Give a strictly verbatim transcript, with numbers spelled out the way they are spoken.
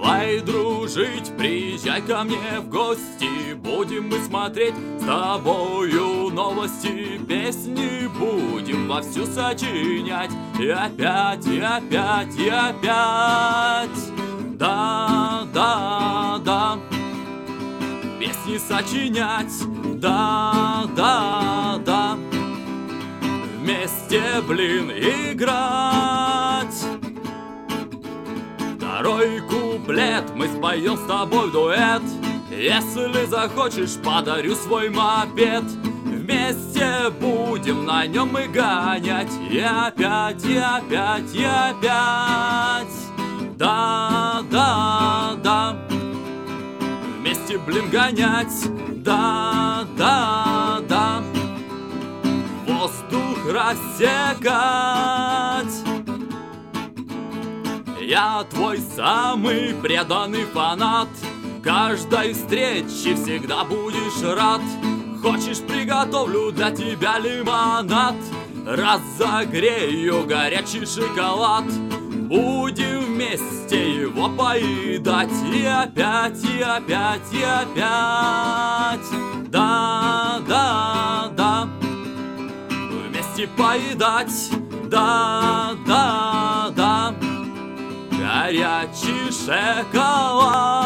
Давай дружить, приезжай ко мне в гости. Будем мы смотреть с тобою новости. Песни будем вовсю сочинять. И опять, и опять, и опять. Да, да, да. Песни сочинять. Да, да, да. Вместе, блин, играть. Второй куплет мы споем с тобой в дуэт. Если захочешь, подарю свой мопед. Вместе будем на нем мы гонять. И опять, и опять, и опять. Да, да, да. Вместе, блин, гонять. Да, да, да. Воздух рассекать. Я твой самый преданный фанат. Каждой встрече всегда будешь рад. Хочешь, приготовлю для тебя лимонад. Разогрею горячий шоколад. Будем вместе его поедать. И опять, и опять, и опять. Да, да, да. Вместе поедать. Да, да, да. Горячий шоколад.